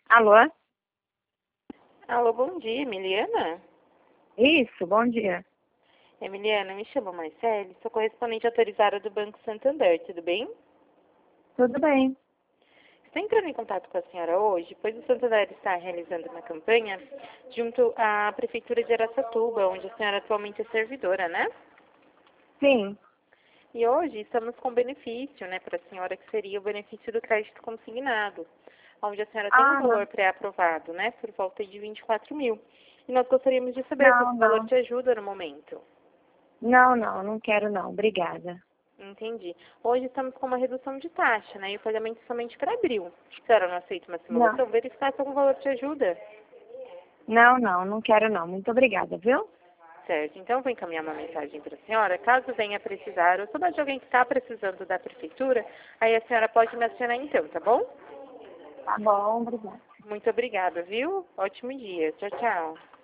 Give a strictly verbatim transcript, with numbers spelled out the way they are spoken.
Alô? Alô, bom dia, Emiliana? Isso, bom dia. Emiliana, me chamo Marcele, sou correspondente autorizada do Banco Santander, tudo bem? Tudo bem. Estou entrando em contato com a senhora hoje, pois o Santander está realizando uma campanha junto à Prefeitura de Araçatuba, onde a senhora atualmente é servidora, né? Sim. E hoje estamos com benefício, né, para a senhora, que seria o benefício do crédito consignado, onde a senhora tem um Ah, não. valor pré-aprovado, né, por volta de vinte e quatro mil. E nós gostaríamos de saber se Não, esse valor não. te ajuda no momento. Não, não, não quero não. Obrigada. Entendi. Hoje estamos com uma redução de taxa, né? E o pagamento somente para abril. Se a senhora não aceita uma Não. simulação, verificar se algum valor te ajuda. Não, não, não quero não. Muito obrigada, viu? Certo. Então, vou encaminhar uma mensagem para a senhora. Caso venha precisar, ou souber de alguém que está precisando da prefeitura, aí a senhora pode me acionar então, tá bom? Tá bom, obrigada. Muito obrigada, viu? Ótimo dia. Tchau, tchau.